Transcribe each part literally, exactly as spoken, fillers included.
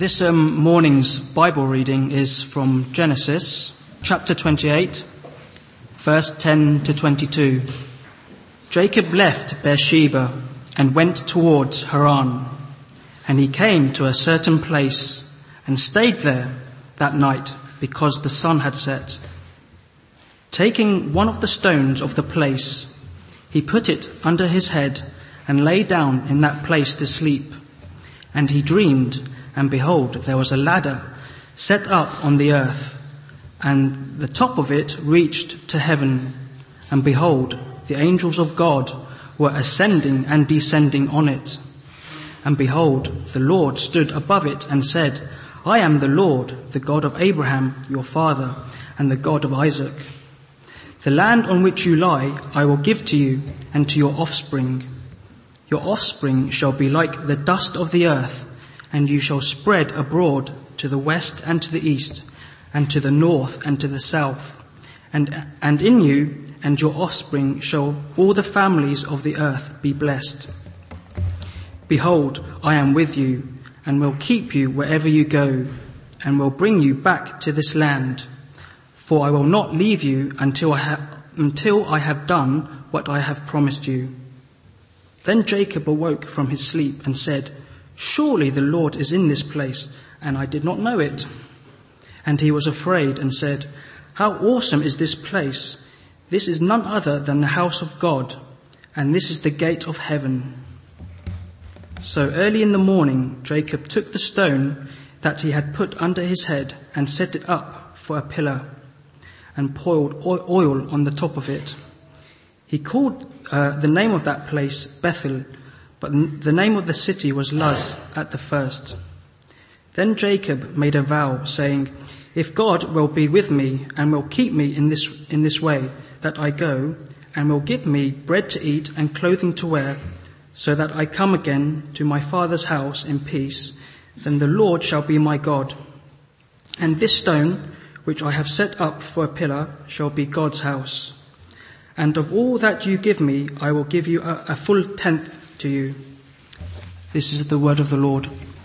This um, morning's Bible reading is from Genesis chapter twenty-eight, verse ten to twenty-two. Jacob left Beersheba and went towards Haran, and he came to a certain place and stayed there that night because the sun had set. Taking one of the stones of the place, he put it under his head and lay down in that place to sleep. And he dreamed, and behold, there was a ladder set up on the earth, and the top of it reached to heaven. And behold, the angels of God were ascending and descending on it. And behold, the Lord stood above it and said, I am the Lord, the God of Abraham, your father, and the God of Isaac. The land on which you lie I will give to you and to your offspring. Your offspring shall be like the dust of the earth, and you shall spread abroad to the west and to the east, and to the north and to the south. And, and in you and your offspring shall all the families of the earth be blessed. Behold, I am with you, and will keep you wherever you go, and will bring you back to this land. For I will not leave you until I have, until I have done what I have promised you. Then Jacob awoke from his sleep and said, Surely the Lord is in this place, and I did not know it. And he was afraid and said, How awesome is this place! This is none other than the house of God, and this is the gate of heaven. So early in the morning Jacob took the stone that he had put under his head and set it up for a pillar, and poured oil on the top of it. He called uh, the name of that place Bethel, but the name of the city was Luz at the first. Then Jacob made a vow, saying, If God will be with me and will keep me in this in this way that I go, and will give me bread to eat and clothing to wear, so that I come again to my father's house in peace, then the Lord shall be my God. And this stone, which I have set up for a pillar, shall be God's house. And of all that you give me, I will give you a, a full tenth to you. This is the word of the Lord.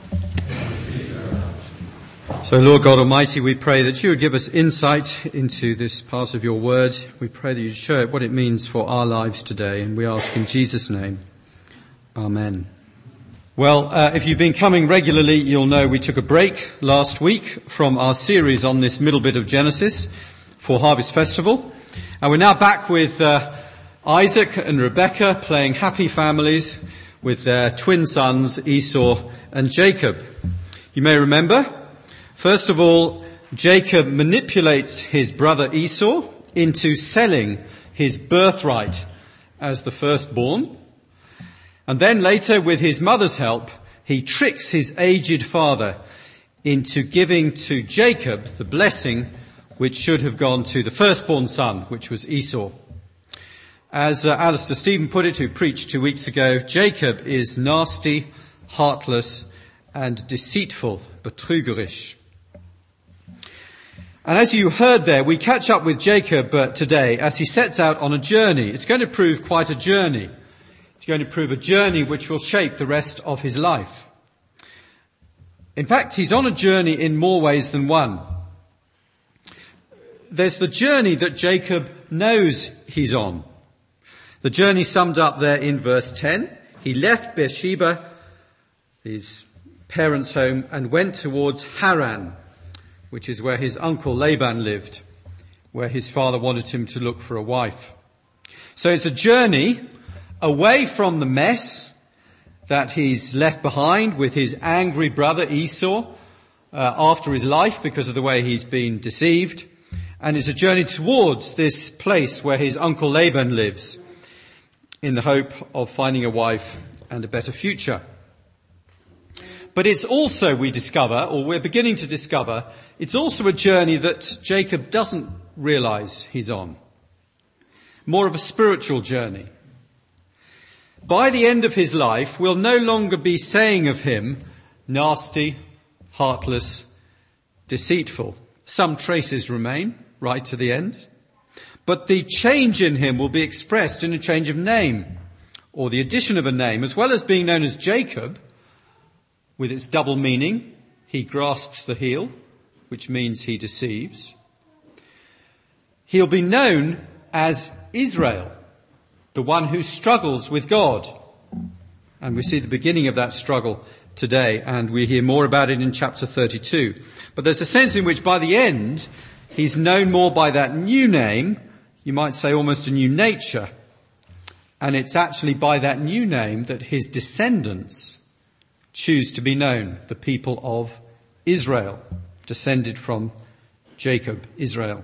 So, Lord God Almighty, we pray that you would give us insight into this part of your word. We pray that you show it what it means for our lives today, and we ask in Jesus' name. Amen. Well, uh, if you've been coming regularly, you'll know we took a break last week from our series on this middle bit of Genesis for Harvest Festival. And we're now back with uh, Isaac and Rebekah playing happy families with their twin sons, Esau and Jacob. You may remember, first of all, Jacob manipulates his brother Esau into selling his birthright as the firstborn. And then later, with his mother's help, he tricks his aged father into giving to Jacob the blessing which should have gone to the firstborn son, which was Esau. As uh, Alistair Stephen put it, who preached two weeks ago, Jacob is nasty, heartless, and deceitful, betrügerisch. And as you heard there, we catch up with Jacob uh, today as he sets out on a journey. It's going to prove quite a journey. It's going to prove a journey which will shape the rest of his life. In fact, he's on a journey in more ways than one. There's the journey that Jacob knows he's on. The journey summed up there in verse ten. He left Beersheba, his parents' home, and went towards Haran, which is where his uncle Laban lived, where his father wanted him to look for a wife. So it's a journey away from the mess that he's left behind with his angry brother Esau uh, after his life because of the way he's been deceived. And it's a journey towards this place where his uncle Laban lives in the hope of finding a wife and a better future. But it's also, we discover, or we're beginning to discover, it's also a journey that Jacob doesn't realize he's on. More of a spiritual journey. By the end of his life, we'll no longer be saying of him, nasty, heartless, deceitful. Some traces remain right to the end. But the change in him will be expressed in a change of name, or the addition of a name, as well as being known as Jacob, with its double meaning, he grasps the heel, which means he deceives. He'll be known as Israel, the one who struggles with God. And we see the beginning of that struggle today, and we hear more about it in chapter thirty-two. But there's a sense in which by the end, he's known more by that new name, you might say almost a new nature. And it's actually by that new name that his descendants choose to be known, the people of Israel, descended from Jacob, Israel.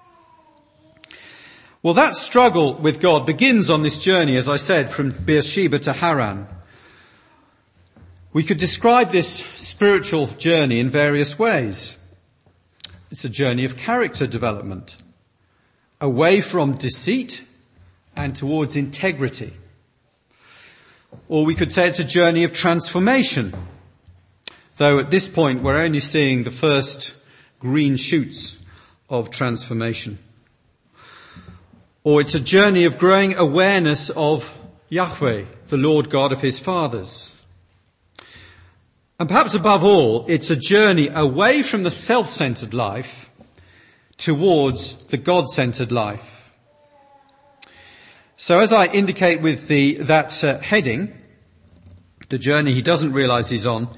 Well, that struggle with God begins on this journey, as I said, from Beersheba to Haran. We could describe this spiritual journey in various ways. It's a journey of character development, away from deceit and towards integrity. Or we could say it's a journey of transformation, though at this point we're only seeing the first green shoots of transformation. Or it's a journey of growing awareness of Yahweh, the Lord God of his fathers. And perhaps above all, it's a journey away from the self-centered life towards the God-centered life. So as I indicate with the that uh, heading, the journey he doesn't realize he's on,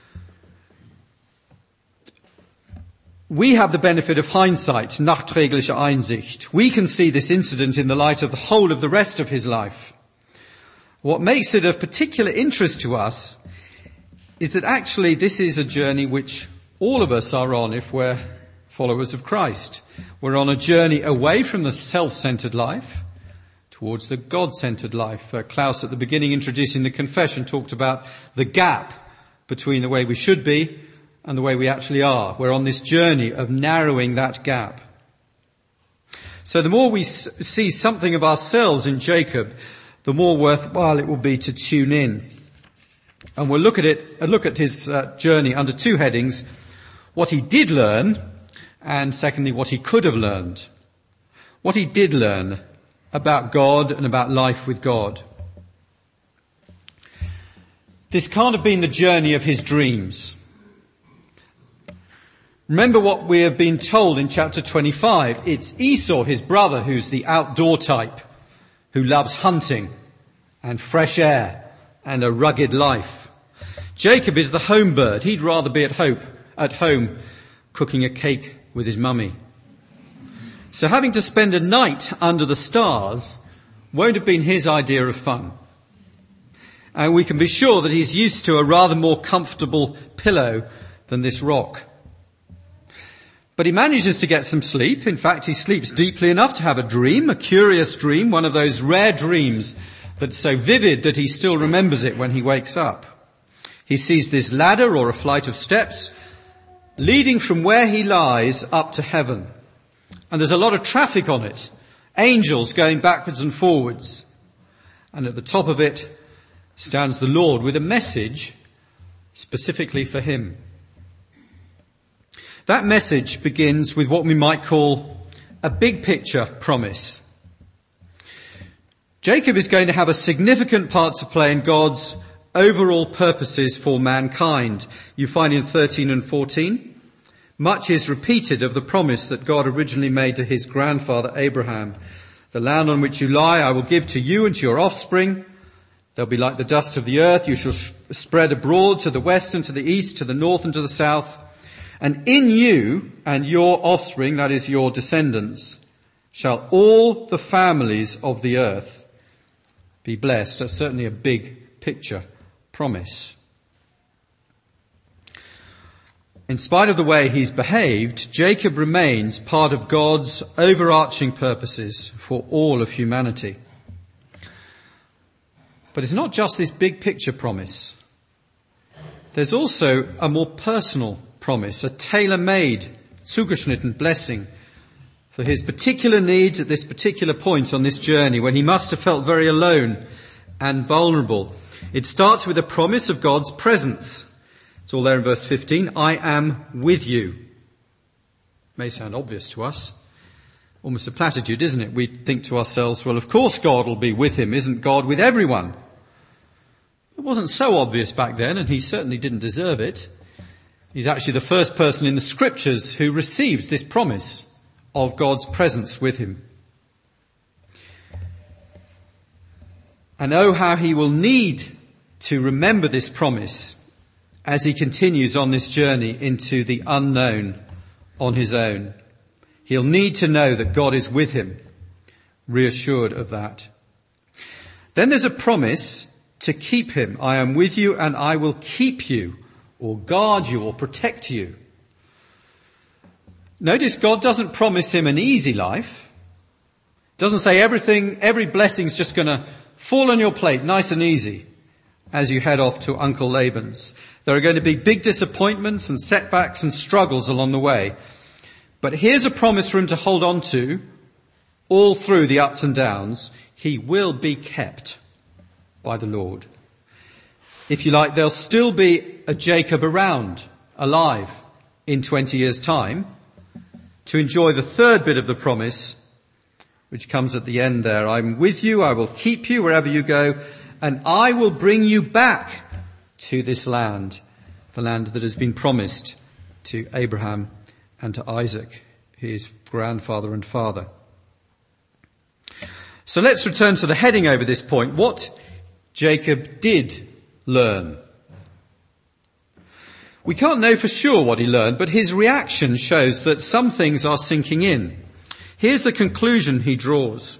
we have the benefit of hindsight, nachträgliche Einsicht. We can see this incident in the light of the whole of the rest of his life. What makes it of particular interest to us is that actually this is a journey which all of us are on if we're followers of Christ. We're on a journey away from the self-centered life towards the God-centered life. Uh, Klaus at the beginning, introducing the confession, talked about the gap between the way we should be and the way we actually are. We're on this journey of narrowing that gap. So the more we s- see something of ourselves in Jacob, the more worthwhile it will be to tune in. And we'll look at it, uh, look at his uh, journey under two headings: what he did learn, and secondly, what he could have learned. What he did learn about God and about life with God. This can't have been the journey of his dreams. Remember what we have been told in chapter twenty-five. It's Esau, his brother, who's the outdoor type, who loves hunting and fresh air and a rugged life. Jacob is the home bird. He'd rather be at home, at home cooking a cake with his mummy. So having to spend a night under the stars won't have been his idea of fun. And we can be sure that he's used to a rather more comfortable pillow than this rock. But he manages to get some sleep. In fact, he sleeps deeply enough to have a dream, a curious dream, one of those rare dreams that's so vivid that he still remembers it when he wakes up. He sees this ladder or a flight of steps leading from where he lies up to heaven. And there's a lot of traffic on it. Angels going backwards and forwards. And at the top of it stands the Lord with a message specifically for him. That message begins with what we might call a big picture promise. Jacob is going to have a significant part to play in God's overall purposes for mankind. You find in thirteen and fourteen, much is repeated of the promise that God originally made to his grandfather Abraham. The land on which you lie I will give to you and to your offspring. They'll be like the dust of the earth. You shall spread abroad to the west and to the east, to the north and to the south. And in you and your offspring, that is your descendants, shall all the families of the earth be blessed. That's certainly a big picture promise. In spite of the way he's behaved, Jacob remains part of God's overarching purposes for all of humanity. But it's not just this big picture promise. There's also a more personal promise, a tailor-made, zugeschnitten blessing for his particular needs at this particular point on this journey when he must have felt very alone and vulnerable. It starts with a promise of God's presence. It's all there in verse fifteen. I am with you. May sound obvious to us. Almost a platitude, isn't it? We think to ourselves, well, of course God will be with him. Isn't God with everyone? It wasn't so obvious back then, and he certainly didn't deserve it. He's actually the first person in the scriptures who receives this promise of God's presence with him. And oh, how he will need to remember this promise as he continues on this journey into the unknown on his own. He'll need to know that God is with him, reassured of that. Then there's a promise to keep him. I am with you and I will keep you, or guard you, or protect you. Notice God doesn't promise him an easy life. Doesn't say everything, every blessing's just going to fall on your plate nice and easy as you head off to Uncle Laban's. There are going to be big disappointments and setbacks and struggles along the way. But here's a promise for him to hold on to all through the ups and downs. He will be kept by the Lord. If you like, there'll still be a Jacob around, alive, in twenty years' time, to enjoy the third bit of the promise, which comes at the end there. I'm with you, I will keep you wherever you go, and I will bring you back to this land, the land that has been promised to Abraham and to Isaac, his grandfather and father. So let's return to the heading over this point. What Jacob did learn. We can't know for sure what he learned, but his reaction shows that some things are sinking in. Here's the conclusion he draws.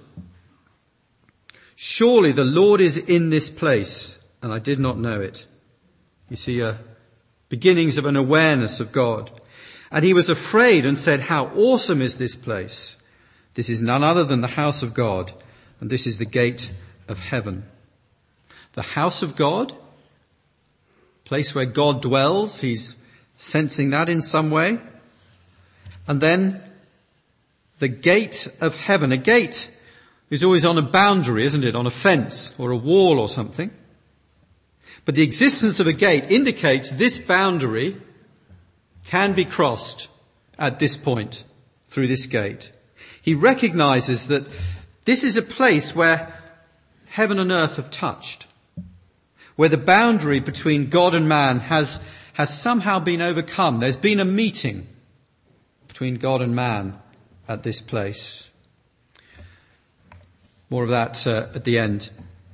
Surely the Lord is in this place, and I did not know it. You see, uh, beginnings of an awareness of God. And he was afraid and said, how awesome is this place? This is none other than the house of God, and this is the gate of heaven. The house of God, place where God dwells, he's sensing that in some way. And then the gate of heaven. A gate is always on a boundary, isn't it? On a fence or a wall or something. But the existence of a gate indicates this boundary can be crossed at this point through this gate. He recognizes that this is a place where heaven and earth have touched, where the boundary between God and man has, has somehow been overcome. There's been a meeting between God and man at this place. More of that uh, at the end.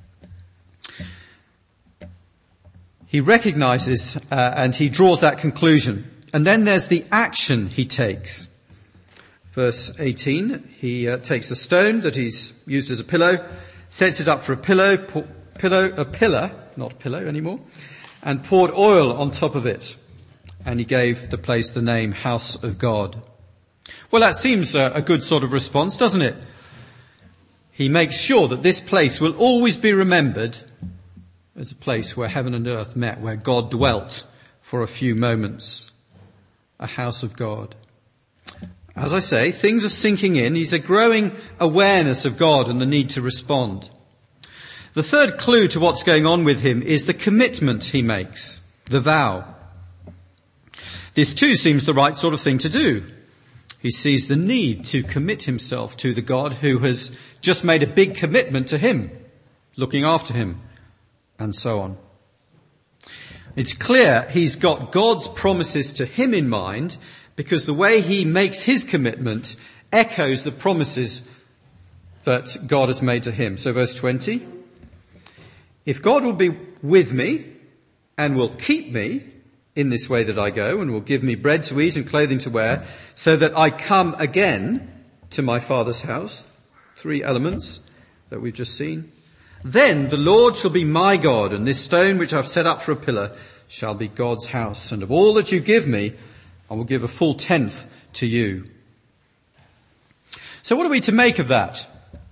He recognizes uh, and he draws that conclusion. And then there's the action he takes. Verse eighteen, he uh, takes a stone that he's used as a pillow, sets it up for a pillow, po- pillow, a pillar, not a pillow anymore, and poured oil on top of it. And he gave the place the name House of God. Well, that seems a, a good sort of response, doesn't it? He makes sure that this place will always be remembered as a place where heaven and earth met, where God dwelt for a few moments. A house of God. As I say, things are sinking in. He's a growing awareness of God and the need to respond. The third clue to what's going on with him is the commitment he makes, the vow. This too seems the right sort of thing to do. He sees the need to commit himself to the God who has just made a big commitment to him, looking after him, and so on. It's clear he's got God's promises to him in mind, because the way he makes his commitment echoes the promises that God has made to him. So verse twenty, if God will be with me and will keep me in this way that I go, and will give me bread to eat and clothing to wear, so that I come again to my Father's house, three elements that we've just seen, then the Lord shall be my God, and this stone which I've set up for a pillar shall be God's house. And of all that you give me, I will give a full tenth to you. So what are we to make of that?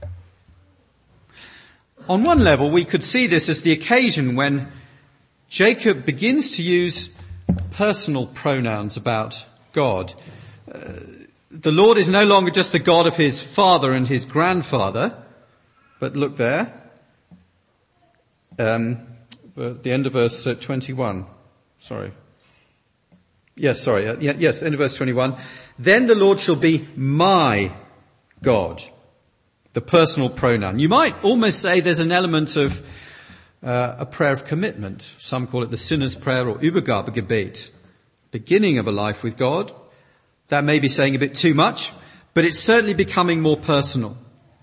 On one level, we could see this as the occasion when Jacob begins to use personal pronouns about God. Uh, the Lord is no longer just the God of his father and his grandfather, but look there, um, at the end of verse uh, twenty-one. Sorry. Yes, sorry. Uh, yes, end of verse twenty-one. Then the Lord shall be my God. The personal pronoun. You might almost say there's an element of uh, a prayer of commitment. Some call it the sinner's prayer or Übergabegebet. beginning of a life with God. That may be saying a bit too much, but it's certainly becoming more personal.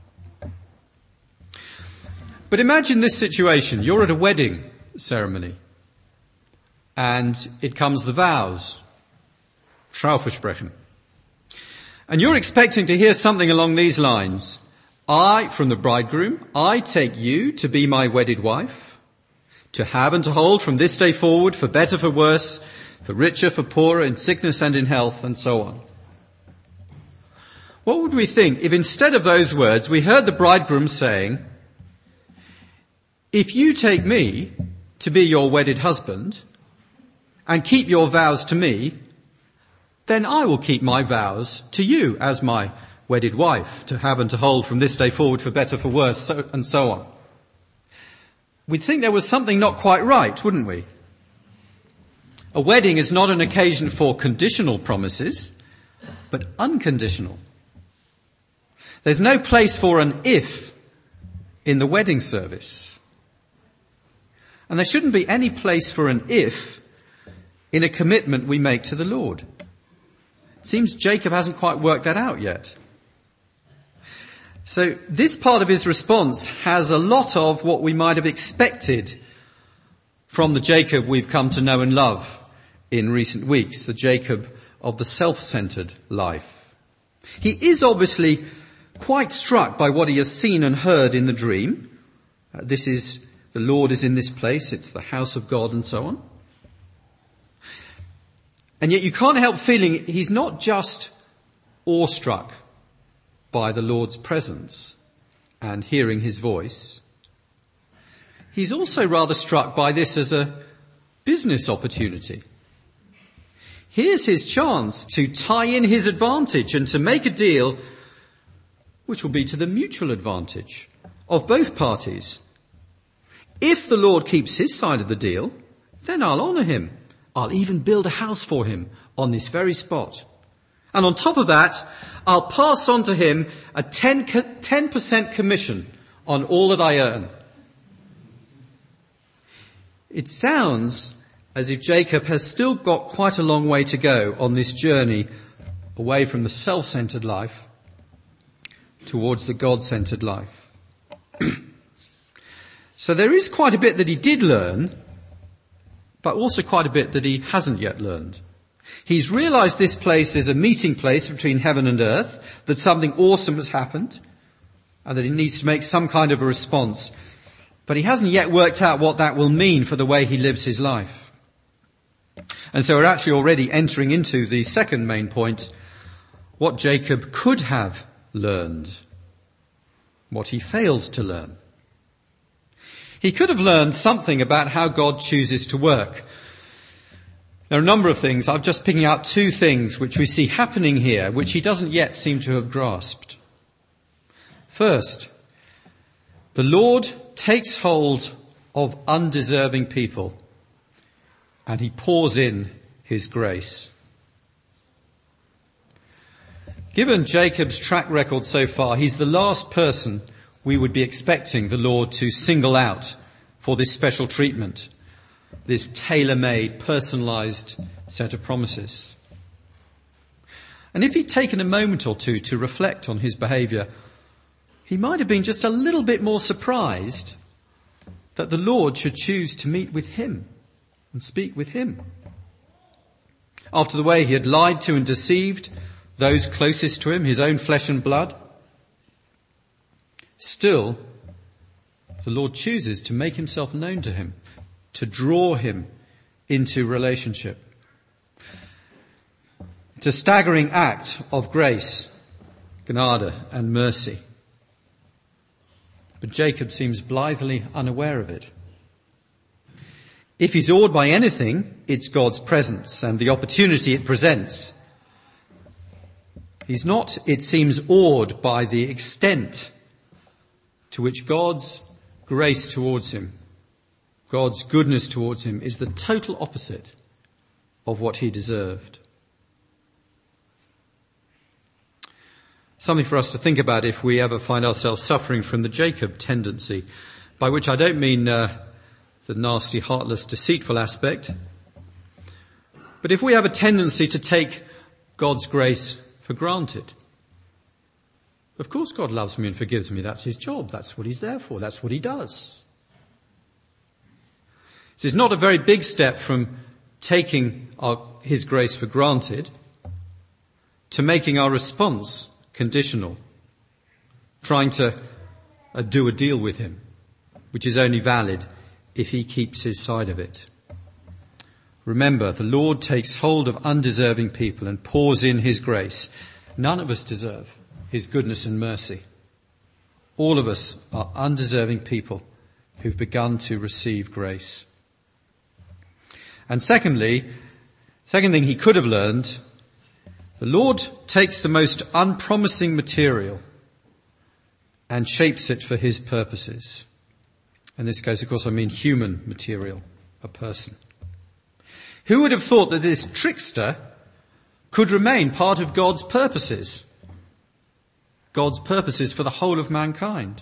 But imagine this situation. You're at a wedding ceremony, and it comes the vows, Trauversprechen. And you're expecting to hear something along these lines. I, from the bridegroom, I take you to be my wedded wife, to have and to hold from this day forward, for better, for worse, for richer, for poorer, in sickness and in health, and so on. What would we think if instead of those words we heard the bridegroom saying, if you take me to be your wedded husband and keep your vows to me, then I will keep my vows to you as my wedded wife, to have and to hold from this day forward, for better, for worse, so, and so on. We'd think there was something not quite right, wouldn't we? A wedding is not an occasion for conditional promises, but unconditional. There's no place for an if in the wedding service. And there shouldn't be any place for an if in a commitment we make to the Lord. It seems Jacob hasn't quite worked that out yet. So this part of his response has a lot of what we might have expected from the Jacob we've come to know and love in recent weeks, the Jacob of the self-centered life. He is obviously quite struck by what he has seen and heard in the dream. Uh, this is, the Lord is in this place, it's the house of God, and so on. And yet you can't help feeling he's not just awestruck by the Lord's presence and hearing his voice. He's also rather struck by this as a business opportunity. Here's his chance to tie in his advantage and to make a deal which will be to the mutual advantage of both parties. If the Lord keeps his side of the deal, then I'll honour him. I'll even build a house for him on this very spot. And on top of that, I'll pass on to him a ten percent commission on all that I earn. It sounds as if Jacob has still got quite a long way to go on this journey away from the self-centered life towards the God-centered life. So there is quite a bit that he did learn, but also quite a bit that he hasn't yet learned. He's realized this place is a meeting place between heaven and earth, that something awesome has happened, and that he needs to make some kind of a response. But he hasn't yet worked out what that will mean for the way he lives his life. And so we're actually already entering into the second main point, what Jacob could have learned, what he failed to learn. He could have learned something about how God chooses to work. There are a number of things. I'm just picking out two things which we see happening here, which he doesn't yet seem to have grasped. First, the Lord takes hold of undeserving people and he pours in his grace. Given Jacob's track record so far, he's the last person we would be expecting the Lord to single out for this special treatment, this tailor-made, personalised set of promises. And if he'd taken a moment or two to reflect on his behaviour, he might have been just a little bit more surprised that the Lord should choose to meet with him and speak with him. After the way he had lied to and deceived those closest to him, his own flesh and blood, still, the Lord chooses to make himself known to him, to draw him into relationship. It's a staggering act of grace, gnade, and mercy. But Jacob seems blithely unaware of it. If he's awed by anything, it's God's presence and the opportunity it presents. He's not, it seems, awed by the extent to which God's grace towards him, God's goodness towards him, is the total opposite of what he deserved. Something for us to think about if we ever find ourselves suffering from the Jacob tendency, by which I don't mean uh, the nasty, heartless, deceitful aspect, But if we have a tendency to take God's grace for granted, of course God loves me and forgives me. That's his job. That's what he's there for. That's what he does. This is not a very big step from taking our, his grace for granted to making our response conditional, trying to uh, do a deal with him, which is only valid if he keeps his side of it. Remember, the Lord takes hold of undeserving people and pours in his grace. None of us deserve his goodness and mercy. All of us are undeserving people who've begun to receive grace. And secondly, second thing he could have learned, the Lord takes the most unpromising material and shapes it for his purposes. In this case, of course, I mean human material, a person. Who would have thought that this trickster could remain part of God's purposes? God's purposes for the whole of mankind.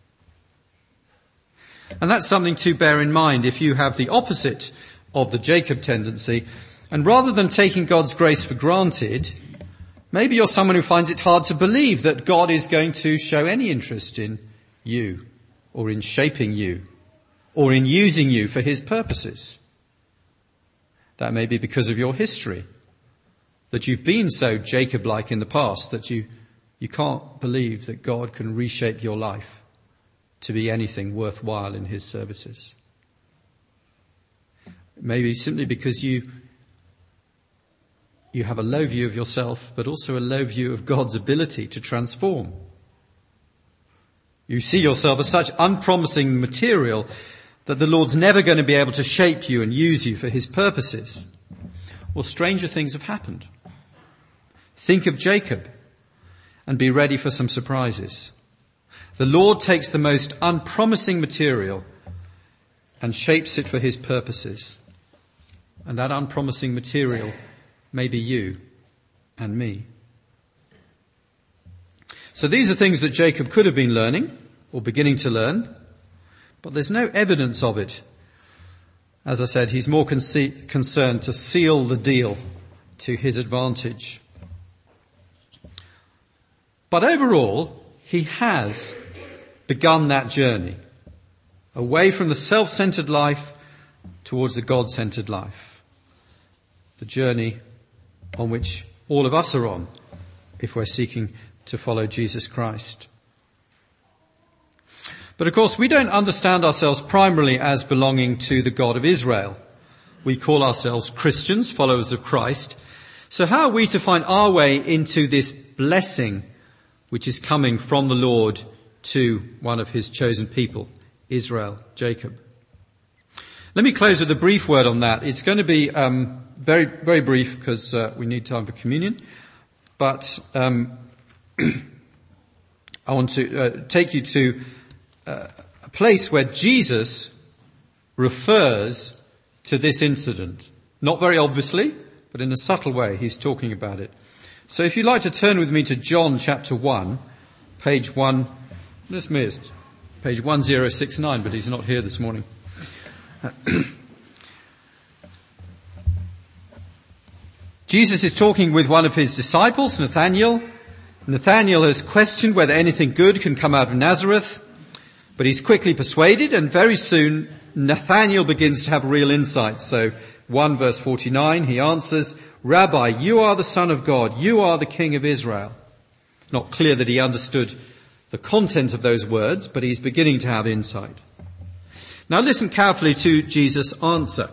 And that's something to bear in mind if you have the opposite of the Jacob tendency. And rather than taking God's grace for granted, maybe you're someone who finds it hard to believe that God is going to show any interest in you, or in shaping you, or in using you for his purposes. That may be because of your history, that you've been so Jacob-like in the past that you, you can't believe that God can reshape your life to be anything worthwhile in his services. Maybe simply because you, you have a low view of yourself, but also a low view of God's ability to transform. You see yourself as such unpromising material that the Lord's never going to be able to shape you and use you for his purposes. Well, stranger things have happened. Think of Jacob and be ready for some surprises. The Lord takes the most unpromising material and shapes it for his purposes. And that unpromising material may be you and me. So these are things that Jacob could have been learning or beginning to learn, but there's no evidence of it. As I said, he's more conce- concerned to seal the deal to his advantage. But overall, he has begun that journey away from the self-centered life towards the God-centered life. The journey on which all of us are on if we're seeking to follow Jesus Christ. But of course, we don't understand ourselves primarily as belonging to the God of Israel. We call ourselves Christians, followers of Christ. So how are we to find our way into this blessing which is coming from the Lord to one of his chosen people, Israel, Jacob? Let me close with a brief word on that. It's going to be um, very, very brief because uh, we need time for communion. But um, I want to uh, take you to uh, a place where Jesus refers to this incident. Not very obviously, but in a subtle way he's talking about it. So if you'd like to turn with me to John chapter one, page one, this missed, page one zero six nine, but he's not here this morning. Jesus is talking with one of his disciples, Nathanael. Nathanael has questioned whether anything good can come out of Nazareth, but he's quickly persuaded, and very soon Nathanael begins to have real insight. So one verse forty-nine, he answers, "Rabbi, you are the Son of God, you are the King of Israel." Not clear that he understood the content of those words, but he's beginning to have insight. Now listen carefully to Jesus' answer.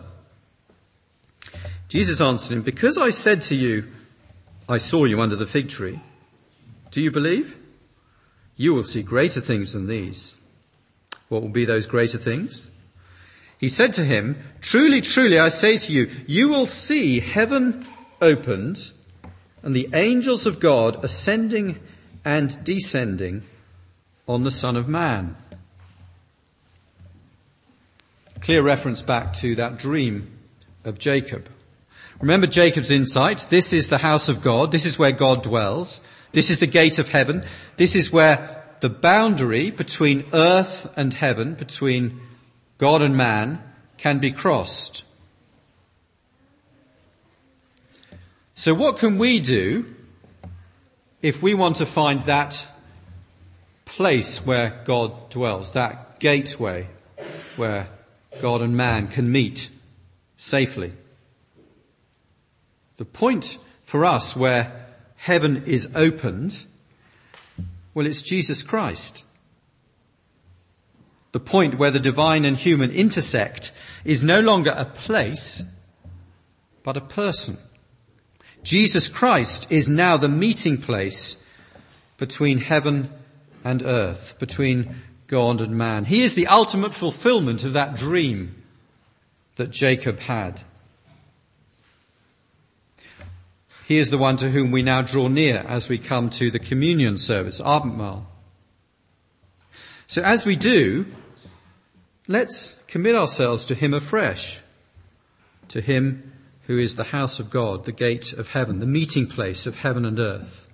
Jesus answered him, "Because I said to you, I saw you under the fig tree, do you believe? You will see greater things than these." What will be those greater things? He said to him, "Truly, truly, I say to you, you will see heaven opened and the angels of God ascending and descending on the Son of Man." Clear reference back to that dream of Jacob. Remember Jacob's insight. This is the house of God. This is where God dwells. This is the gate of heaven. This is where the boundary between earth and heaven, between God and man, can be crossed. So what can we do if we want to find that place where God dwells, that gateway where God and man can meet safely? The point for us where heaven is opened, well, it's Jesus Christ. The point where the divine and human intersect is no longer a place, but a person. Jesus Christ is now the meeting place between heaven and earth, between God and man. He is the ultimate fulfillment of that dream that Jacob had. He is the one to whom we now draw near as we come to the communion service, Abendmahl. So as we do, let's commit ourselves to him afresh, to him who is the house of God, the gate of heaven, the meeting place of heaven and earth.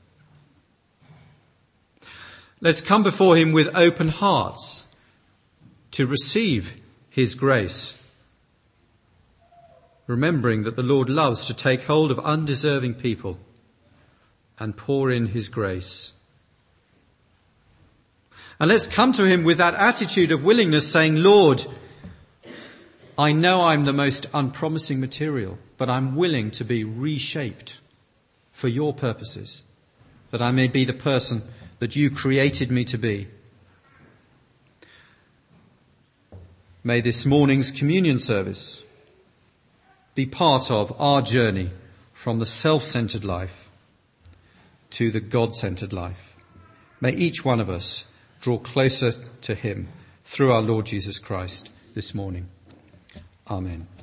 Let's come before him with open hearts to receive his grace, remembering that the Lord loves to take hold of undeserving people and pour in his grace. And let's come to him with that attitude of willingness, saying, Lord, I know I'm the most unpromising material, but I'm willing to be reshaped for your purposes, that I may be the person that you created me to be. May this morning's communion service be part of our journey from the self-centered life to the God-centered life. May each one of us draw closer to him through our Lord Jesus Christ this morning. Amen.